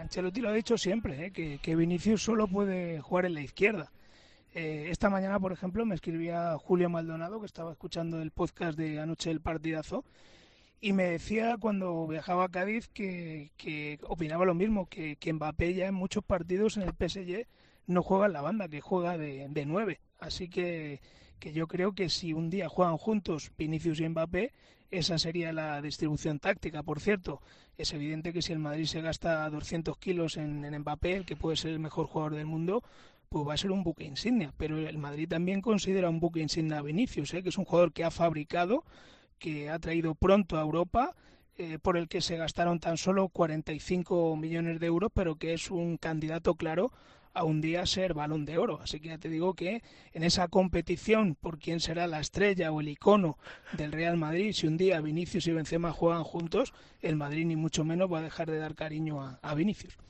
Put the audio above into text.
Ancelotti lo ha dicho siempre, que Vinicius solo puede jugar en la izquierda. Esta mañana, por ejemplo, me escribía Julio Maldonado, que estaba escuchando el podcast de anoche del partidazo, y me decía cuando viajaba a Cádiz que opinaba lo mismo, que Mbappé ya en muchos partidos en el PSG no juega en la banda, que juega de 9. Así que yo creo que si un día juegan juntos Vinicius y Mbappé, esa sería la distribución táctica. Por cierto, es evidente que si el Madrid se gasta 200 kilos en Mbappé, el que puede ser el mejor jugador del mundo, pues va a ser un buque insignia. Pero el Madrid también considera un buque insignia a Vinicius, que es un jugador que ha fabricado, que ha traído pronto a Europa, por el que se gastaron tan solo 45 millones de euros, pero que es un candidato claro a un día ser Balón de Oro. Así que ya te digo que en esa competición por quién será la estrella o el icono del Real Madrid, si un día Vinicius y Benzema juegan juntos, el Madrid ni mucho menos va a dejar de dar cariño a Vinicius.